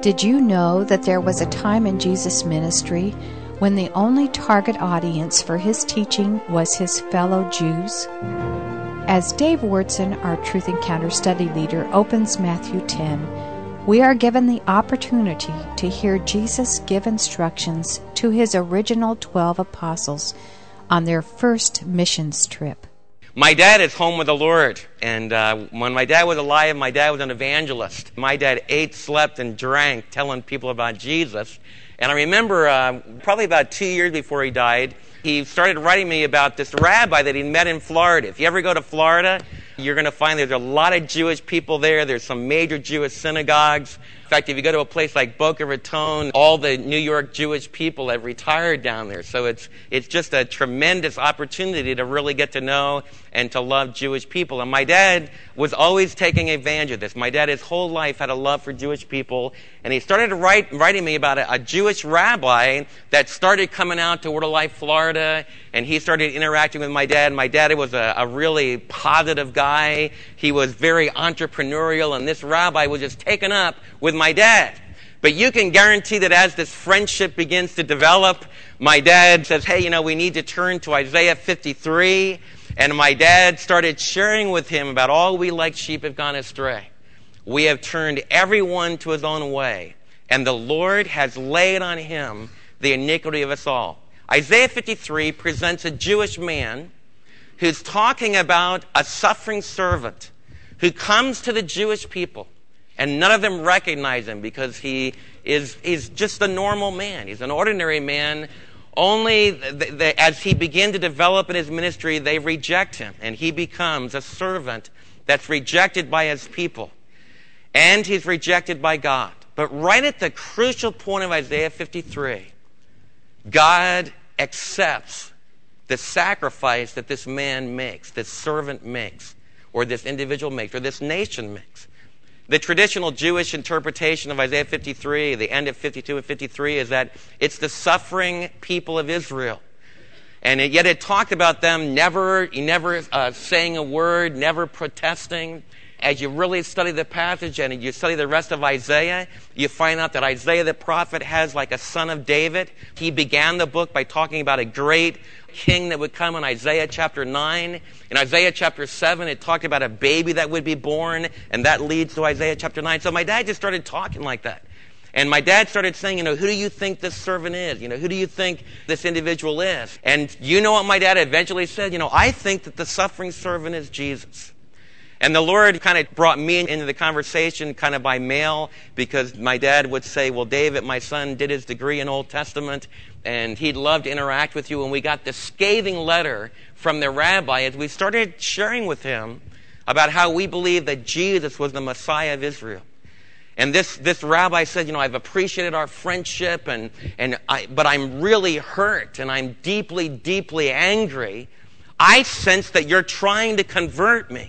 Did you know that there was a time in Jesus' ministry when the only target audience for his teaching was his fellow Jews? As Dave Wurtson, our Truth Encounter study leader, opens Matthew 10, we are given the opportunity to hear Jesus give instructions to his original 12 apostles on their first missions trip. My dad is home with the Lord, and when my dad was alive, my dad was an evangelist. My dad ate, slept, and drank, telling people about Jesus. And I remember probably about 2 years before he died, he started writing me about this rabbi that he met in Florida. If you ever go to Florida, you're going to find there's a lot of Jewish people there. There's some major Jewish synagogues. In fact, if you go to a place like Boca Raton, all the New York Jewish people have retired down there. So it's just a tremendous opportunity to really get to know and to love Jewish people. And my dad was always taking advantage of this. My dad, his whole life, had a love for Jewish people. And he started writing me about a Jewish rabbi that started coming out to Word of Life, Florida. And he started interacting with my dad. My dad was a really positive guy. He was very entrepreneurial. And this rabbi was just taken up with my dad. But you can guarantee that as this friendship begins to develop, my dad says, hey, we need to turn to Isaiah 53. And my dad started sharing with him about all we like sheep have gone astray. We have turned everyone to his own way, and the Lord has laid on him the iniquity of us all. Isaiah 53 presents a Jewish man who's talking about a suffering servant who comes to the Jewish people, and none of them recognize him because he's just a normal man. He's an ordinary man. Only as he began to develop in his ministry, they reject him, and he becomes a servant that's rejected by his people. And he's rejected by God. But right at the crucial point of Isaiah 53, God accepts the sacrifice that this man makes, this servant makes, or this individual makes, or this nation makes. The traditional Jewish interpretation of Isaiah 53, the end of 52 and 53, is that it's the suffering people of Israel. And yet it talked about them never saying a word, never protesting. As you really study the passage and you study the rest of Isaiah, you find out that Isaiah the prophet has like a son of David. He began the book by talking about a great king that would come in Isaiah chapter 9. In Isaiah chapter 7, it talked about a baby that would be born, and that leads to Isaiah chapter 9. So my dad just started talking like that. And my dad started saying, who do you think this servant is? Who do you think this individual is? And you know what my dad eventually said? I think that the suffering servant is Jesus. And the Lord kind of brought me into the conversation kind of by mail, because my dad would say, well, David, my son did his degree in Old Testament, and he'd love to interact with you. And we got this scathing letter from the rabbi as we started sharing with him about how we believe that Jesus was the Messiah of Israel. And this rabbi said, I've appreciated our friendship, but I'm really hurt, and I'm deeply, deeply angry. I sense that you're trying to convert me.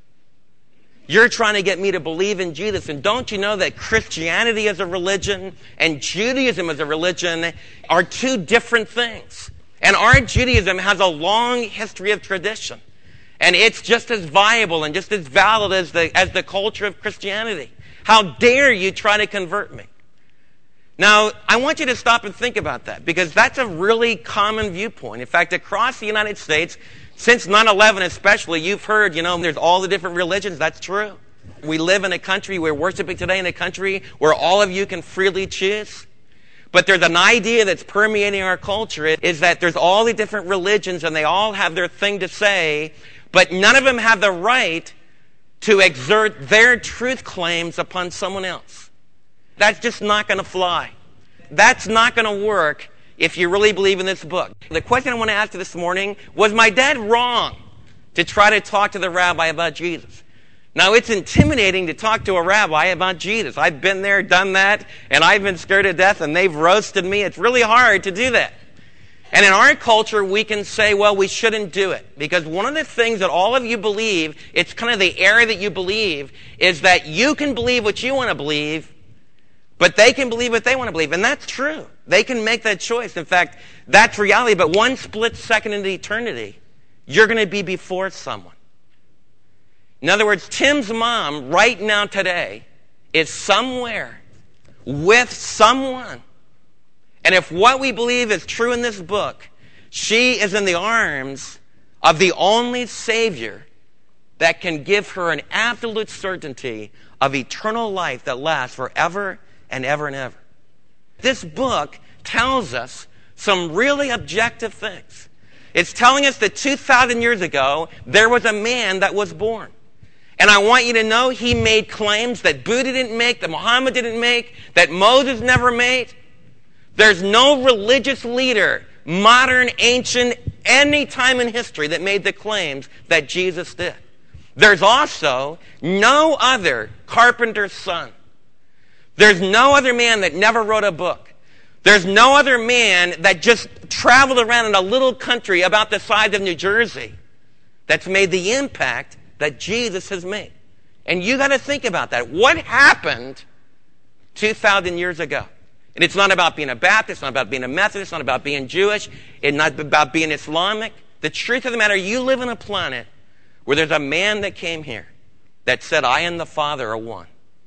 You're trying to get me to believe in Jesus. And don't you know that Christianity as a religion and Judaism as a religion are two different things? And our Judaism has a long history of tradition. And it's just as viable and just as valid as the culture of Christianity. How dare you try to convert me? Now, I want you to stop and think about that, because that's a really common viewpoint. In fact, across the United States, since 9/11 especially, you've heard, there's all the different religions. That's true. We live in a country, we're worshiping today in a country where all of you can freely choose. But there's an idea that's permeating our culture, is that there's all the different religions and they all have their thing to say, but none of them have the right to exert their truth claims upon someone else. That's just not going to fly. That's not going to work if you really believe in this book. The question I want to ask you this morning, was my dad wrong to try to talk to the rabbi about Jesus? Now, it's intimidating to talk to a rabbi about Jesus. I've been there, done that, and I've been scared to death, and they've roasted me. It's really hard to do that. And in our culture, we can say, well, we shouldn't do it. Because one of the things that all of you believe, it's kind of the area that you believe, is that you can believe what you want to believe, but they can believe what they want to believe. And that's true. They can make that choice. In fact, that's reality. But one split second into eternity, you're going to be before someone. In other words, Tim's mom right now today is somewhere with someone. And if what we believe is true in this book, she is in the arms of the only Savior that can give her an absolute certainty of eternal life that lasts forever and ever and ever. This book tells us some really objective things. It's telling us that 2,000 years ago, there was a man that was born. And I want you to know he made claims that Buddha didn't make, that Muhammad didn't make, that Moses never made. There's no religious leader, modern, ancient, any time in history that made the claims that Jesus did. There's also no other carpenter's son. There's no other man that never wrote a book. There's no other man that just traveled around in a little country about the size of New Jersey that's made the impact that Jesus has made. And you got to think about that. What happened 2,000 years ago? And it's not about being a Baptist, it's not about being a Methodist, it's not about being Jewish, it's not about being Islamic. The truth of the matter, you live on a planet where there's a man that came here that said, I and the Father are one.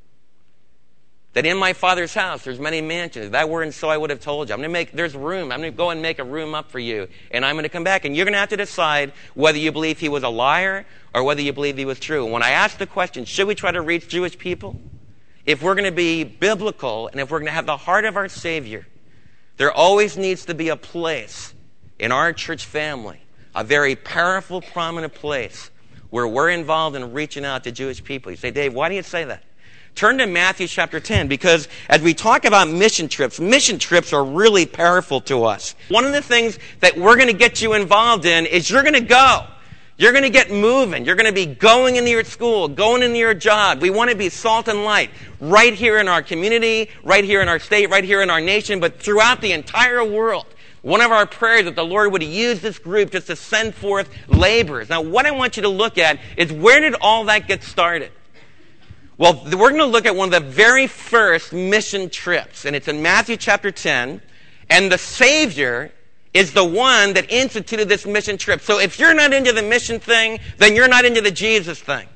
That in my Father's house there's many mansions. If that weren't so, I would have told you. There's room. I'm going to go and make a room up for you. And I'm going to come back. And you're going to have to decide whether you believe he was a liar or whether you believe he was true. And when I ask the question, should we try to reach Jewish people? If we're going to be biblical and if we're going to have the heart of our Savior, there always needs to be a place in our church family, a very powerful, prominent place where we're involved in reaching out to Jewish people. You say, Dave, why do you say that? Turn to Matthew chapter 10, because as we talk about mission trips are really powerful to us. One of the things that we're going to get you involved in is you're going to go. You're going to get moving. You're going to be going into your school, going into your job. We want to be salt and light right here in our community, right here in our state, right here in our nation, but throughout the entire world. One of our prayers is that the Lord would use this group just to send forth laborers. Now, what I want you to look at is where did all that get started? Well, we're going to look at one of the very first mission trips, and it's in Matthew chapter 10, and the Savior is the one that instituted this mission trip. So if you're not into the mission thing, then you're not into the Jesus thing.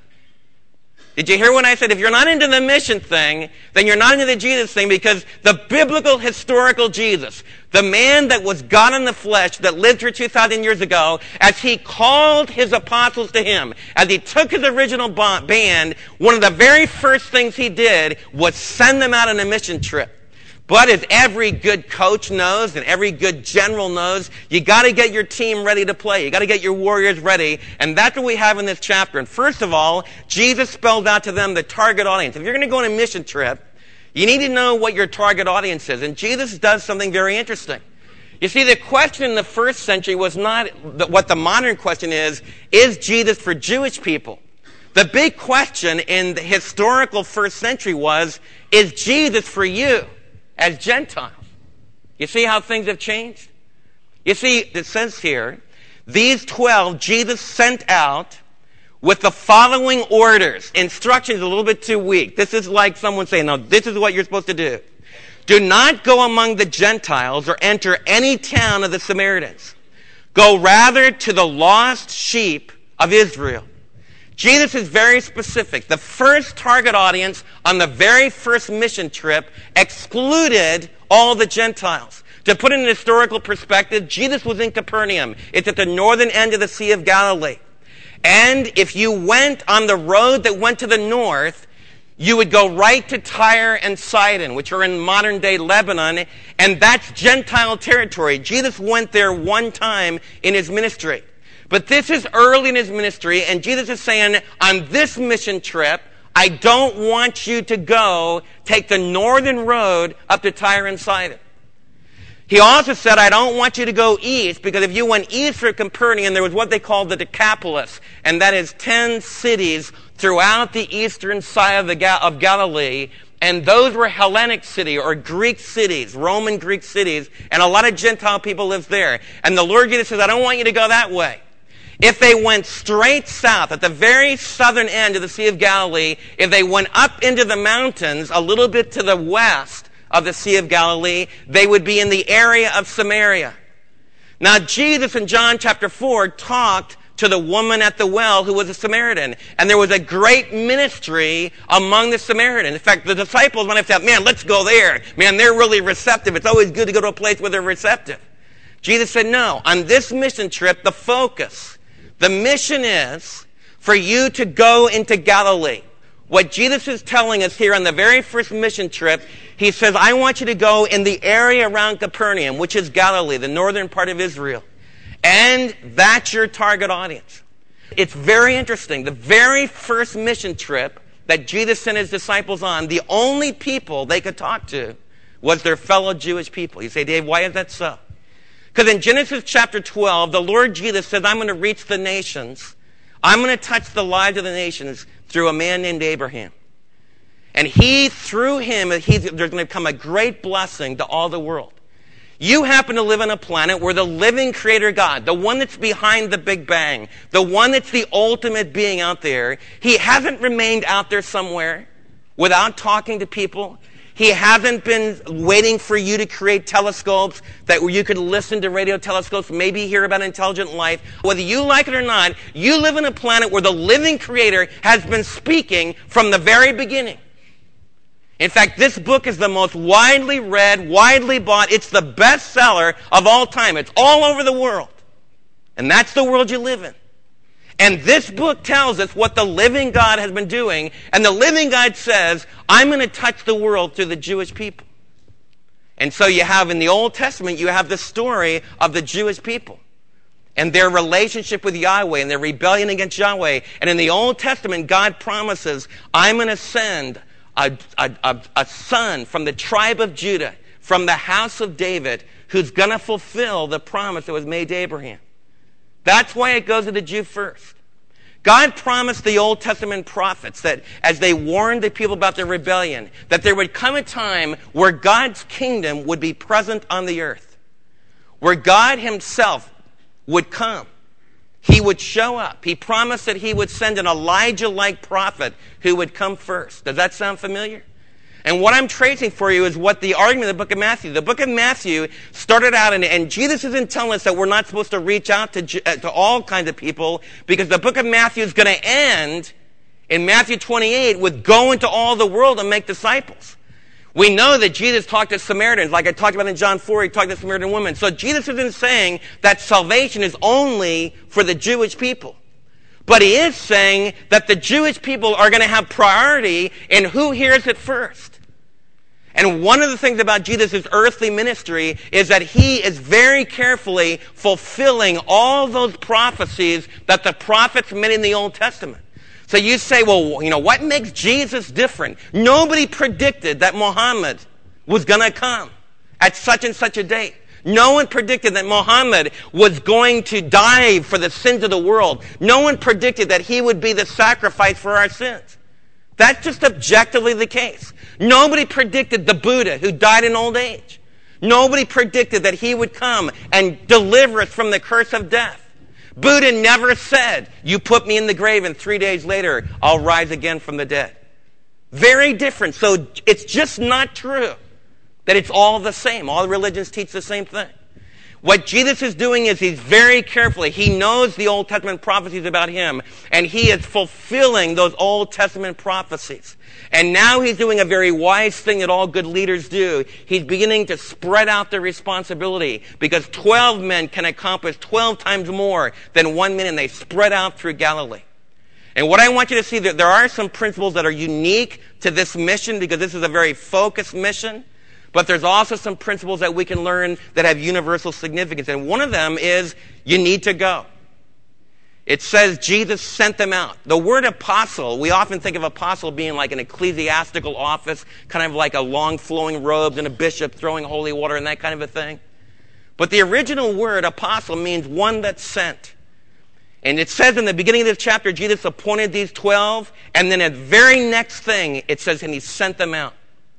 Did you hear what I said? If you're not into the mission thing, then you're not into the Jesus thing, because the biblical, historical Jesus, the man that was God in the flesh, that lived here 2,000 years ago, as he called his apostles to him, as he took his original band, one of the very first things he did was send them out on a mission trip. But as every good coach knows and every good general knows, you got to get your team ready to play. You got to get your warriors ready. And that's what we have in this chapter. And first of all, Jesus spelled out to them the target audience. If you're going to go on a mission trip, you need to know what your target audience is. And Jesus does something very interesting. You see, the question in the first century was not what the modern question is Jesus for Jewish people? The big question in the historical first century was, is Jesus for you as Gentiles? You see how things have changed? You see, it says here, these 12 Jesus sent out with the following orders. Instructions a little bit too weak. This is like someone saying, no, this is what you're supposed to do. Do not go among the Gentiles or enter any town of the Samaritans. Go rather to the lost sheep of Israel. Jesus is very specific. The first target audience on the very first mission trip excluded all the Gentiles. To put it in historical perspective, Jesus was in Capernaum. It's at the northern end of the Sea of Galilee. And if you went on the road that went to the north, you would go right to Tyre and Sidon, which are in modern-day Lebanon, and that's Gentile territory. Jesus went there one time in his ministry. But this is early in his ministry, and Jesus is saying, on this mission trip, I don't want you to go take the northern road up to Tyre and Sidon. He also said, I don't want you to go east, because if you went east for Capernaum, there was what they called the Decapolis, and that is 10 cities throughout the eastern side of Galilee, and those were Hellenic cities or Greek cities, Roman Greek cities, and a lot of Gentile people lived there. And the Lord Jesus says, I don't want you to go that way. If they went straight south, at the very southern end of the Sea of Galilee, if they went up into the mountains a little bit to the west of the Sea of Galilee, they would be in the area of Samaria. Now, Jesus in John chapter 4 talked to the woman at the well who was a Samaritan. And there was a great ministry among the Samaritans. In fact, the disciples might have said, man, let's go there. Man, they're really receptive. It's always good to go to a place where they're receptive. Jesus said, no, on this mission trip, the focus, the mission is for you to go into Galilee. What Jesus is telling us here on the very first mission trip, he says, I want you to go in the area around Capernaum, which is Galilee, the northern part of Israel. And that's your target audience. It's very interesting. The very first mission trip that Jesus sent his disciples on, the only people they could talk to was their fellow Jewish people. You say, Dave, why is that so? Because in Genesis chapter 12, the Lord Jesus says, I'm going to reach the nations. I'm going to touch the lives of the nations through a man named Abraham. And through him, there's going to come a great blessing to all the world. You happen to live on a planet where the living creator God, the one that's behind the Big Bang, the one that's the ultimate being out there, he hasn't remained out there somewhere without talking to people. He hasn't been waiting for you to create telescopes that you could listen to radio telescopes, maybe hear about intelligent life. Whether you like it or not, you live on a planet where the living creator has been speaking from the very beginning. In fact, this book is the most widely read, widely bought. It's the bestseller of all time. It's all over the world. And that's the world you live in. And this book tells us what the living God has been doing. And the living God says, I'm going to touch the world through the Jewish people. And so you have in the Old Testament, you have the story of the Jewish people and their relationship with Yahweh and their rebellion against Yahweh. And in the Old Testament, God promises, I'm going to send a son from the tribe of Judah, from the house of David, who's going to fulfill the promise that was made to Abraham. That's why it goes to the Jew first. God promised the Old Testament prophets that as they warned the people about their rebellion, that there would come a time where God's kingdom would be present on the earth, where God himself would come. He would show up. He promised that he would send an Elijah-like prophet who would come first. Does that sound familiar? And what I'm tracing for you is what the argument of the book of Matthew. The book of Matthew started out, and Jesus isn't telling us that we're not supposed to reach out to all kinds of people, because the book of Matthew is going to end in Matthew 28 with go into all the world and make disciples. We know that Jesus talked to Samaritans, like I talked about in John 4, he talked to Samaritan women. So Jesus isn't saying that salvation is only for the Jewish people. But he is saying that the Jewish people are going to have priority in who hears it first. And one of the things about Jesus' earthly ministry is that he is very carefully fulfilling all those prophecies that the prophets made in the Old Testament. So you say, well, what makes Jesus different? Nobody predicted that Muhammad was going to come at such and such a date. No one predicted that Muhammad was going to die for the sins of the world. No one predicted that he would be the sacrifice for our sins. That's just objectively the case. Nobody predicted the Buddha who died in old age. Nobody predicted that he would come and deliver us from the curse of death. Buddha never said, you put me in the grave and 3 days later I'll rise again from the dead. Very different. So it's just not true that it's all the same. All religions teach the same thing. What Jesus is doing is he's very carefully, he knows the Old Testament prophecies about him, and he is fulfilling those Old Testament prophecies. And now he's doing a very wise thing that all good leaders do. He's beginning to spread out the responsibility, because 12 men can accomplish 12 times more than one man, and they spread out through Galilee. And what I want you to see, that there are some principles that are unique to this mission, because this is a very focused mission. But there's also some principles that we can learn that have universal significance. And one of them is you need to go. It says Jesus sent them out. The word apostle, we often think of apostle being like an ecclesiastical office, kind of like a long flowing robes and a bishop throwing holy water and that kind of a thing. But the original word apostle means one that's sent. And it says in the beginning of this chapter, Jesus appointed these 12, and then at the very next thing, it says, and he sent them out.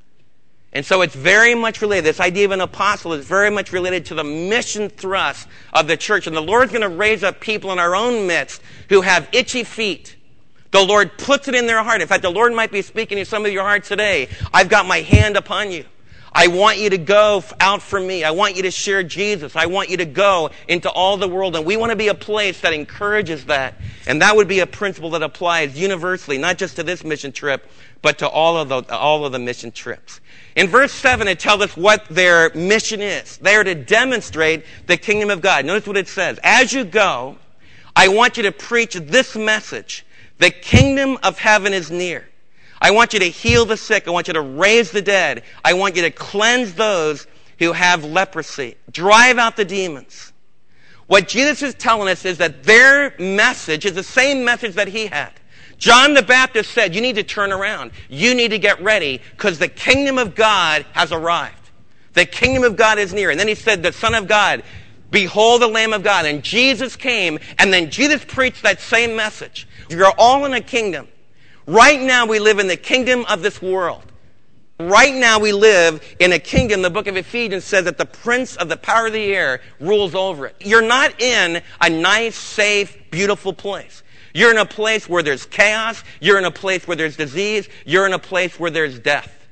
And so it's very much related. This idea of an apostle is very much related to the mission thrust of the church. And the Lord's going to raise up people in our own midst who have itchy feet. The Lord puts it in their heart. In fact, the Lord might be speaking to some of your hearts today. I've got my hand upon you. I want you to go out for me. I want you to share Jesus. I want you to go into all the world. And we want to be a place that encourages that. And that would be a principle that applies universally, not just to this mission trip, but to all of the mission trips. In verse 7, it tells us what their mission is. They are to demonstrate the kingdom of God. Notice what it says. As you go, I want you to preach this message. The kingdom of heaven is near. I want you to heal the sick. I want you to raise the dead. I want you to cleanse those who have leprosy. Drive out the demons. What Jesus is telling us is that their message is the same message that he had. John the Baptist said, you need to turn around. You need to get ready because the kingdom of God has arrived. The kingdom of God is near. And then he said, the Son of God, behold the Lamb of God. And Jesus came, and then Jesus preached that same message. You're all in a kingdom. Right now we live in the kingdom of this world. Right now we live in a kingdom. The book of Ephesians says that the prince of the power of the air rules over it. You're not in a nice, safe, beautiful place. You're in a place where there's chaos. You're in a place where there's disease. You're in a place where there's death.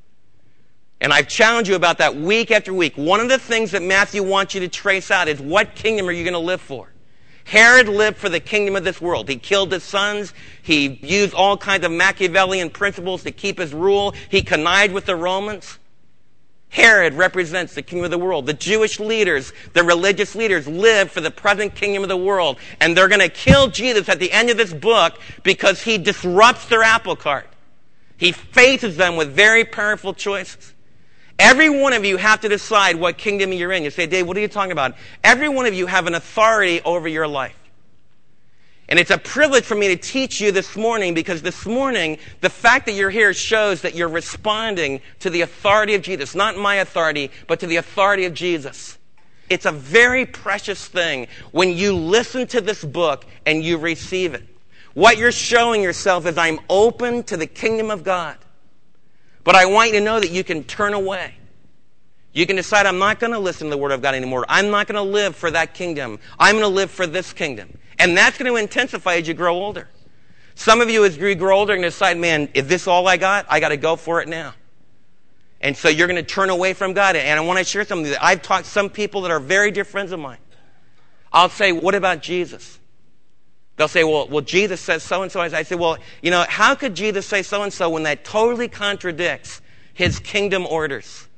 And I've challenged you about that week after week. One of the things that Matthew wants you to trace out is what kingdom are you going to live for? Herod lived for the kingdom of this world. He killed his sons. He used all kinds of Machiavellian principles to keep his rule. He connived with the Romans. Herod represents the kingdom of the world. The Jewish leaders, the religious leaders, live for the present kingdom of the world. And they're going to kill Jesus at the end of this book because he disrupts their apple cart. He faces them with very powerful choices. Every one of you have to decide what kingdom you're in. You say, Dave, what are you talking about? Every one of you have an authority over your life. And it's a privilege for me to teach you this morning because this morning, the fact that you're here shows that you're responding to the authority of Jesus. Not my authority, but to the authority of Jesus. It's a very precious thing when you listen to this book and you receive it. What you're showing yourself is I'm open to the kingdom of God. But I want you to know that you can turn away. You can decide, I'm not going to listen to the Word of God anymore. I'm not going to live for that kingdom. I'm going to live for this kingdom. And that's going to intensify as you grow older. Some of you, as you grow older, are going to decide, man, is this all I got? I got to go for it now. And so you're going to turn away from God. And I want to share something that I've taught some people that are very dear friends of mine. I'll say, what about Jesus? They'll say, well, Jesus says so-and-so. I say, well, how could Jesus say so-and-so when that totally contradicts his kingdom orders?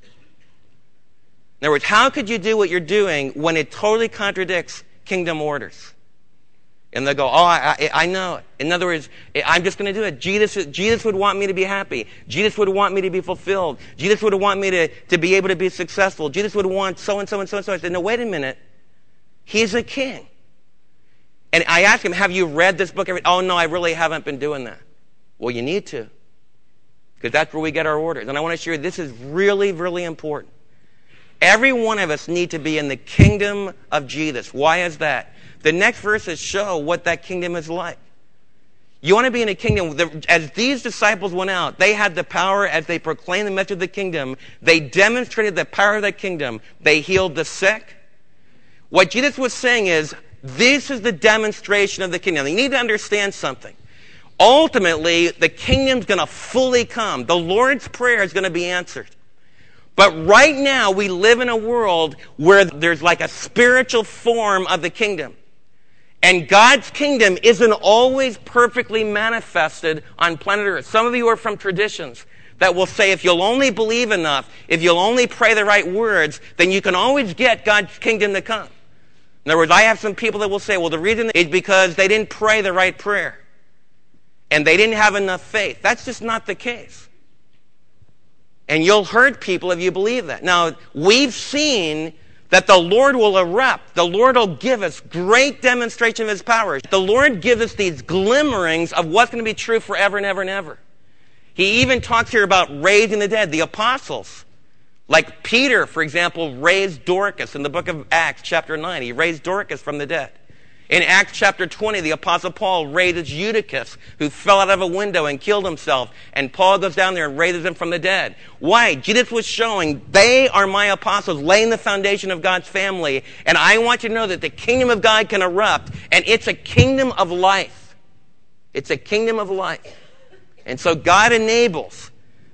In other words, how could you do what you're doing when it totally contradicts kingdom orders? And they'll go, I know it. In other words, I'm just going to do it. Jesus would want me to be happy. Jesus would want me to be fulfilled. Jesus would want me to be able to be successful. Jesus would want so-and-so and so-and-so. I said, no, wait a minute. He's a king. And I asked him, have you read this book? Oh, no, I really haven't been doing that. Well, you need to. Because that's where we get our orders. And I want to share this is really, really important. Every one of us need to be in the kingdom of Jesus. Why is that? The next verses show what that kingdom is like. You want to be in a kingdom. As these disciples went out, they had the power as they proclaimed the message of the kingdom. They demonstrated the power of that kingdom. They healed the sick. What Jesus was saying is, this is the demonstration of the kingdom. You need to understand something. Ultimately, the kingdom's going to fully come. The Lord's Prayer is going to be answered. But right now, we live in a world where there's like a spiritual form of the kingdom. And God's kingdom isn't always perfectly manifested on planet Earth. Some of you are from traditions that will say if you'll only believe enough, if you'll only pray the right words, then you can always get God's kingdom to come. In other words, I have some people that will say, well, the reason is because they didn't pray the right prayer. And they didn't have enough faith. That's just not the case. And you'll hurt people if you believe that. Now, we've seen that the Lord will erupt. The Lord will give us great demonstration of His power. The Lord gives us these glimmerings of what's going to be true forever and ever and ever. He even talks here about raising the dead. The apostles, like Peter, for example, raised Dorcas in the book of Acts, chapter 9. He raised Dorcas from the dead. In Acts chapter 20, the Apostle Paul raises Eutychus, who fell out of a window and killed himself. And Paul goes down there and raises him from the dead. Why? Jesus was showing, they are my apostles, laying the foundation of God's family. And I want you to know that the kingdom of God can erupt. And it's a kingdom of life. It's a kingdom of life. And so God enables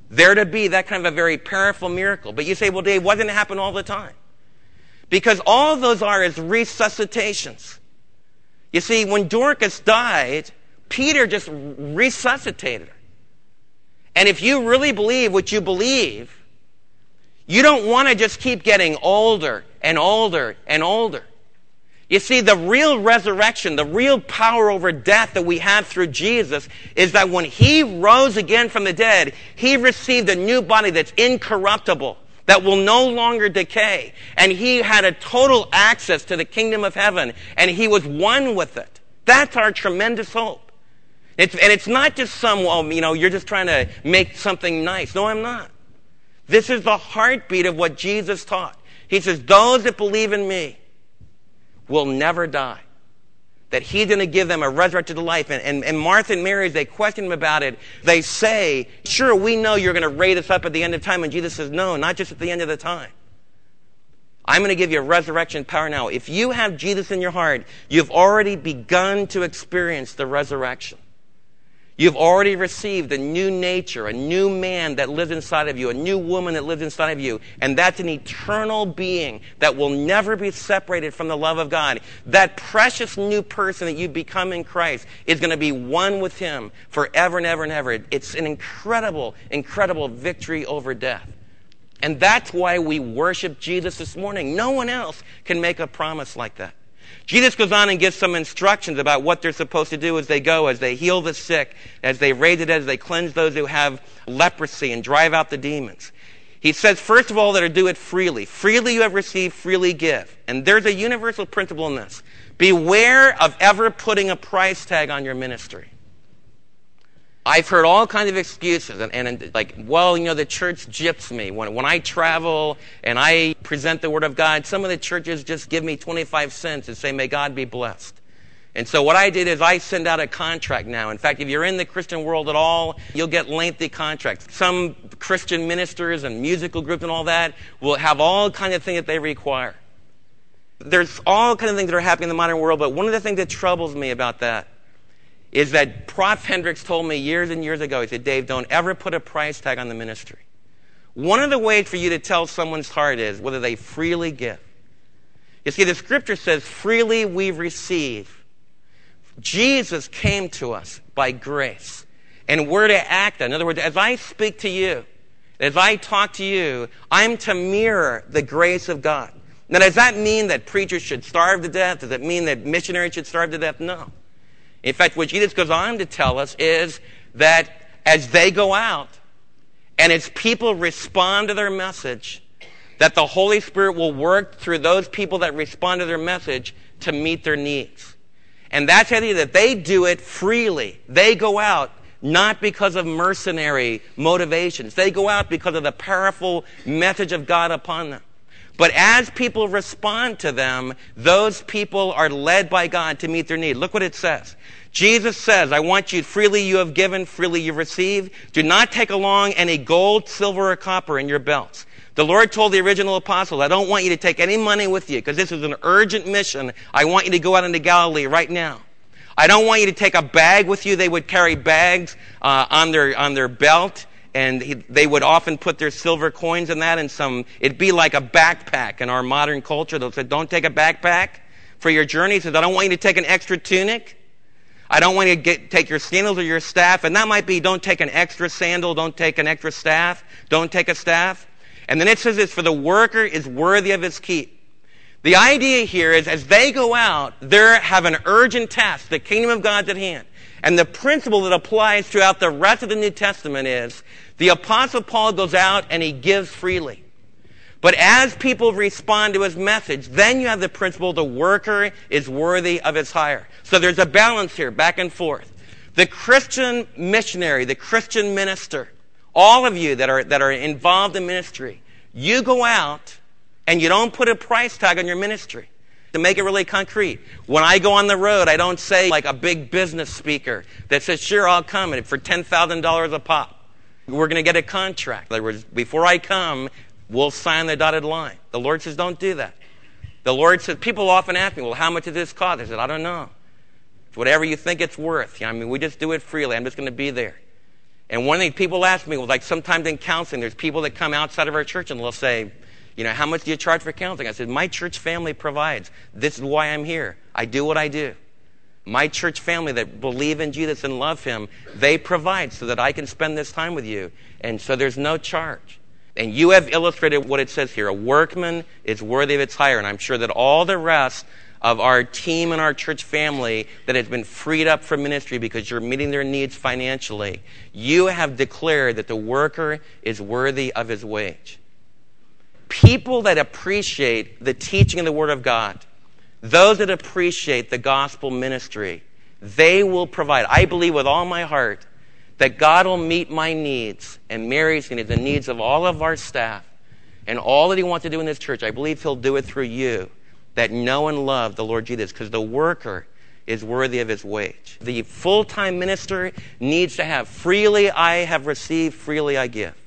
there to be that kind of a very powerful miracle. But you say, well, Dave, why doesn't it happen all the time? Because all those are is resuscitations. You see, when Dorcas died, Peter just resuscitated her. And if you really believe what you believe, you don't want to just keep getting older and older and older. You see, the real resurrection, the real power over death that we have through Jesus is that when he rose again from the dead, he received a new body that's incorruptible, that will no longer decay. And he had a total access to the kingdom of heaven, and he was one with it. That's our tremendous hope. And it's not just some, well, you're just trying to make something nice. No, I'm not. This is the heartbeat of what Jesus taught. He says, those that believe in me will never die. That he's going to give them a resurrected life. And Martha and Mary, as they question him about it, they say, sure, we know you're going to raise us up at the end of time. And Jesus says, no, not just at the end of the time. I'm going to give you a resurrection power now. If you have Jesus in your heart, you've already begun to experience the resurrection. You've already received a new nature, a new man that lives inside of you, a new woman that lives inside of you. And that's an eternal being that will never be separated from the love of God. That precious new person that you become in Christ is going to be one with him forever and ever and ever. It's an incredible, incredible victory over death. And that's why we worship Jesus this morning. No one else can make a promise like that. Jesus goes on and gives some instructions about what they're supposed to do as they go, as they heal the sick, as they raise the dead, as they cleanse those who have leprosy and drive out the demons. He says, first of all, that to do it freely. Freely you have received, freely give. And there's a universal principle in this. Beware of ever putting a price tag on your ministry. I've heard all kinds of excuses, and like, well, the church gyps me. When I travel and I present the Word of God, some of the churches just give me 25 cents and say, may God be blessed. And so what I did is I send out a contract now. In fact, if you're in the Christian world at all, you'll get lengthy contracts. Some Christian ministers and musical groups and all that will have all kinds of things that they require. There's all kinds of things that are happening in the modern world, but one of the things that troubles me about that is that Prof. Hendricks told me years and years ago, he said, Dave, don't ever put a price tag on the ministry. One of the ways for you to tell someone's heart is whether they freely give. You see, the scripture says, freely we receive. Jesus came to us by grace, and we're to act on. In other words, as I speak to you, as I talk to you, I'm to mirror the grace of God. Now, does that mean that preachers should starve to death? Does it mean that missionaries should starve to death? No. In fact, what Jesus goes on to tell us is that as they go out and as people respond to their message, that the Holy Spirit will work through those people that respond to their message to meet their needs. And that's the idea that they do it freely. They go out not because of mercenary motivations. They go out because of the powerful message of God upon them. But as people respond to them, those people are led by God to meet their need. Look what it says. Jesus says, I want you, freely you have given, freely you receive. Do not take along any gold, silver, or copper in your belts. The Lord told the original apostles, I don't want you to take any money with you because this is an urgent mission. I want you to go out into Galilee right now. I don't want you to take a bag with you. They would carry bags on their belt. And they would often put their silver coins in that, and it'd be like a backpack in our modern culture. They'll say, don't take a backpack for your journey. He says, I don't want you to take an extra tunic. I don't want you to take your sandals or your staff. And that might be, don't take an extra sandal, don't take an extra staff, don't take a staff. And then it says this, for the worker is worthy of his keep. The idea here is as they go out, they have an urgent task. The kingdom of God's at hand. And the principle that applies throughout the rest of the New Testament is the Apostle Paul goes out and he gives freely. But as people respond to his message, then you have the principle the worker is worthy of his hire. So there's a balance here, back and forth. The Christian missionary, the Christian minister, all of you that are involved in ministry, you go out and you don't put a price tag on your ministry. To make it really concrete, when I go on the road, I don't say like a big business speaker that says, sure, I'll come and for $10,000 a pop. We're going to get a contract. In other words, before I come, we'll sign the dotted line. The Lord says, don't do that. The Lord says, people often ask me, well, how much does this cost? I said, I don't know. It's whatever you think it's worth. We just do it freely. I'm just going to be there. And one thing people ask me, well, like sometimes in counseling, there's people that come outside of our church and they'll say, how much do you charge for counseling? I said, my church family provides. This is why I'm here. I do what I do. My church family that believe in Jesus and love him, they provide so that I can spend this time with you. And so there's no charge. And you have illustrated what it says here. A workman is worthy of its hire. And I'm sure that all the rest of our team and our church family that has been freed up for ministry because you're meeting their needs financially, you have declared that the worker is worthy of his wage. People that appreciate the teaching of the Word of God, those that appreciate the gospel ministry, they will provide. I believe with all my heart that God will meet my needs and Mary's needs, the needs of all of our staff, and all that he wants to do in this church. I believe he'll do it through you, that know and love the Lord Jesus, because the worker is worthy of his wage. The full-time minister needs to have, freely I have received, freely I give.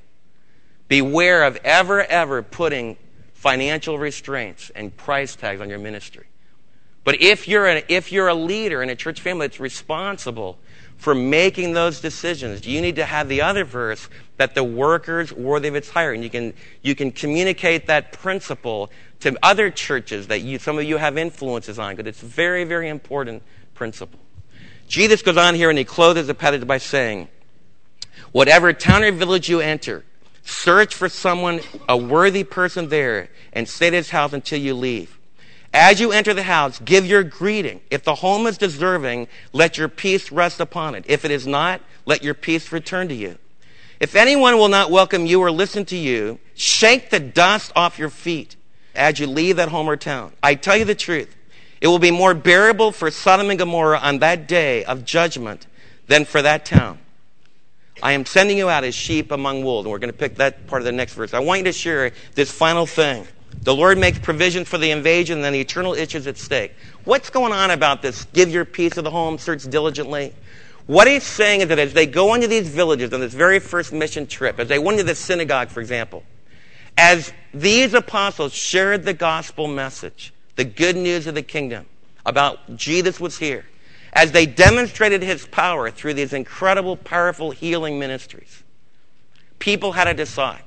Beware of ever putting financial restraints and price tags on your ministry. But if you're a leader in a church family that's responsible for making those decisions, you need to have the other verse that the worker's worthy of its hire. And you can communicate that principle to other churches that some of you have influences on, because it's a very, very important principle. Jesus goes on here and he closes the passage by saying, whatever town or village you enter, search for someone, a worthy person there, and stay at his house until you leave. As you enter the house, give your greeting. If the home is deserving, let your peace rest upon it. If it is not, let your peace return to you. If anyone will not welcome you or listen to you, shake the dust off your feet as you leave that home or town. I tell you the truth, it will be more bearable for Sodom and Gomorrah on that day of judgment than for that town. I am sending you out as sheep among wolves. And we're going to pick that part of the next verse. I want you to share this final thing. The Lord makes provision for the invasion, and then the eternal issues at stake. What's going on about this? Give your peace to the home, search diligently. What he's saying is that as they go into these villages on this very first mission trip, as they went into the synagogue, for example, as these apostles shared the gospel message, the good news of the kingdom about Jesus was here, as they demonstrated his power through these incredible, powerful healing ministries, people had to decide.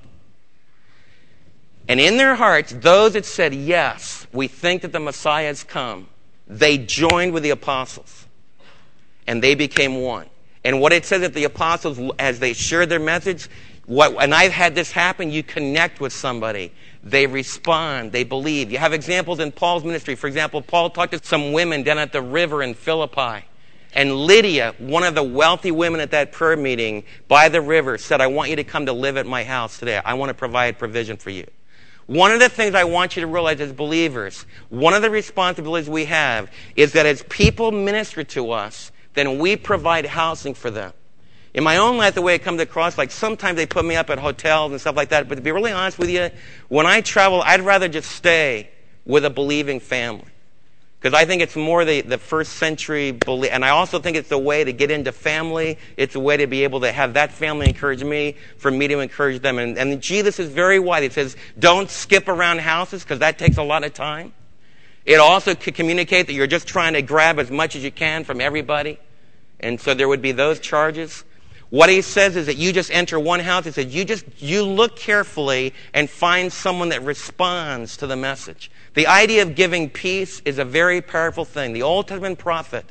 And in their hearts, those that said, yes, we think that the Messiah has come, they joined with the apostles. And they became one. And what it says that the apostles, as they shared their message, and I've had this happen, you connect with somebody. They respond. They believe. You have examples in Paul's ministry. For example, Paul talked to some women down at the river in Philippi. And Lydia, one of the wealthy women at that prayer meeting by the river, said, I want you to come to live at my house today. I want to provide provision for you. One of the things I want you to realize as believers, one of the responsibilities we have is that as people minister to us, then we provide housing for them. In my own life, the way it comes across, like sometimes they put me up at hotels and stuff like that, but to be really honest with you, when I travel, I'd rather just stay with a believing family. Because I think it's more the first century belief. And I also think it's a way to get into family. It's a way to be able to have that family encourage me, for me to encourage them. And Jesus is very wide. He says, don't skip around houses, because that takes a lot of time. It also could communicate that you're just trying to grab as much as you can from everybody. And so there would be those charges. What he says is that you just enter one house. He says you look carefully and find someone that responds to the message. The idea of giving peace is a very powerful thing. The Old Testament prophet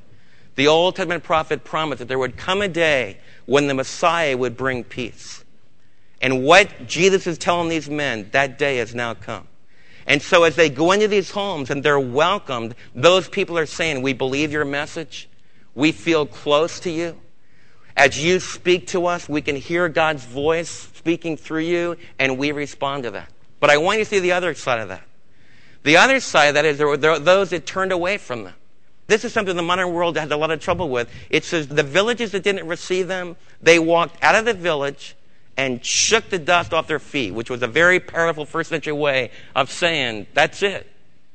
promised that there would come a day when the Messiah would bring peace. And what Jesus is telling these men, that day has now come. And so as they go into these homes and they're welcomed, those people are saying, we believe your message. We feel close to you. As you speak to us, we can hear God's voice speaking through you, and we respond to that. But I want you to see the other side of that. The other side of that is there were those that turned away from them. This is something the modern world has a lot of trouble with. It says the villages that didn't receive them, they walked out of the village and shook the dust off their feet, which was a very powerful first century way of saying, that's it.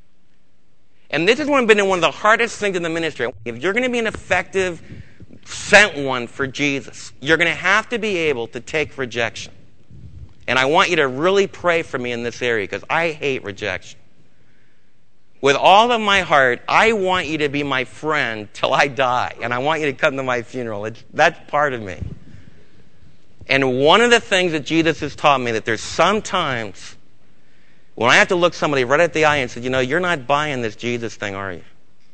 And this has been one of the hardest things in the ministry. If you're going to be an effective sent one for Jesus, you're going to have to be able to take rejection. And I want you to really pray for me in this area, because I hate rejection. With all of my heart, I want you to be my friend till I die. And I want you to come to my funeral. That's part of me. And one of the things that Jesus has taught me, that there's sometimes when I have to look somebody right at the eye and say, you're not buying this Jesus thing, are you?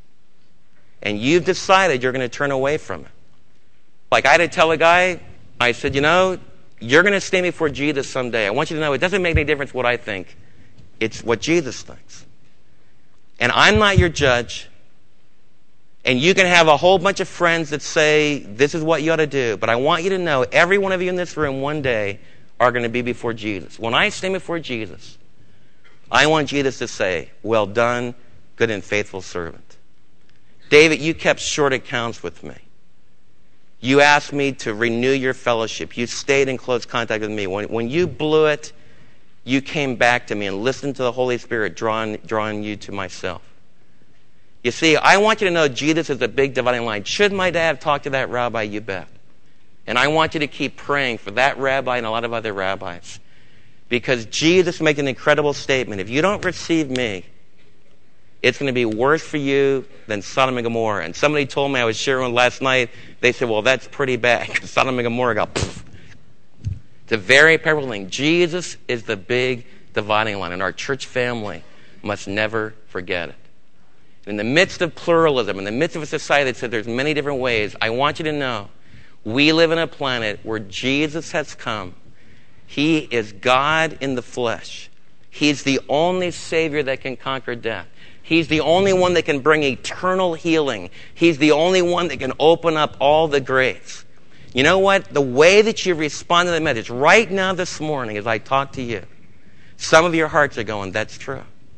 And you've decided you're going to turn away from it. Like I had to tell a guy, I said, you're going to stand before Jesus someday. I want you to know it doesn't make any difference what I think. It's what Jesus thinks. And I'm not your judge. And you can have a whole bunch of friends that say, this is what you ought to do. But I want you to know, every one of you in this room one day are going to be before Jesus. When I stand before Jesus, I want Jesus to say, well done, good and faithful servant. David, you kept short accounts with me. You asked me to renew your fellowship. You stayed in close contact with me. When you blew it, you came back to me and listened to the Holy Spirit drawing you to myself. You see, I want you to know Jesus is a big dividing line. Should my dad talk to that rabbi? You bet. And I want you to keep praying for that rabbi and a lot of other rabbis. Because Jesus made an incredible statement. If you don't receive me, it's going to be worse for you than Sodom and Gomorrah. And somebody told me, I was sharing last night, they said, well, that's pretty bad. Because Sodom and Gomorrah got poof. It's a very powerful thing. Jesus is the big dividing line. And our church family must never forget it. In the midst of pluralism, in the midst of a society that says there's many different ways, I want you to know we live in a planet where Jesus has come. He is God in the flesh. He's the only Savior that can conquer death. He's the only one that can bring eternal healing. He's the only one that can open up all the graves. You know what? The way that you respond to the message right now this morning as I talk to you, some of your hearts are going, that's true.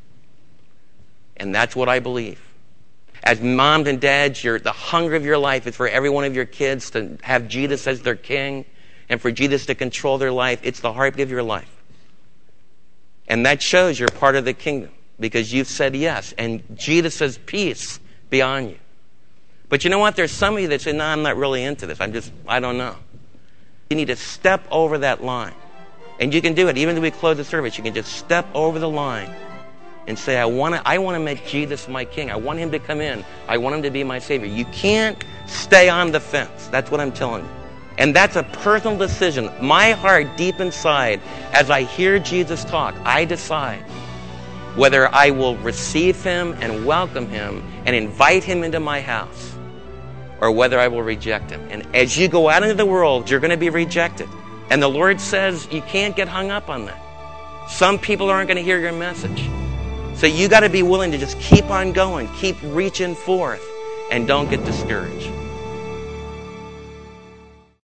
And that's what I believe. As moms and dads, the hunger of your life is for every one of your kids to have Jesus as their king and for Jesus to control their life. It's the heartbeat of your life. And that shows you're part of the kingdom because you've said yes. And Jesus says peace be on you. But you know what? There's some of you that say, no, I'm not really into this. I don't know. You need to step over that line. And you can do it. Even as we close the service, you can just step over the line and say, I want to make Jesus my king. I want him to come in. I want him to be my Savior. You can't stay on the fence. That's what I'm telling you. And that's a personal decision. My heart deep inside, as I hear Jesus talk, I decide whether I will receive him and welcome him and invite him into my house or whether I will reject him. And as you go out into the world, you're going to be rejected. And the Lord says you can't get hung up on that. Some people aren't going to hear your message. So you got to be willing to just keep on going, keep reaching forth, and don't get discouraged.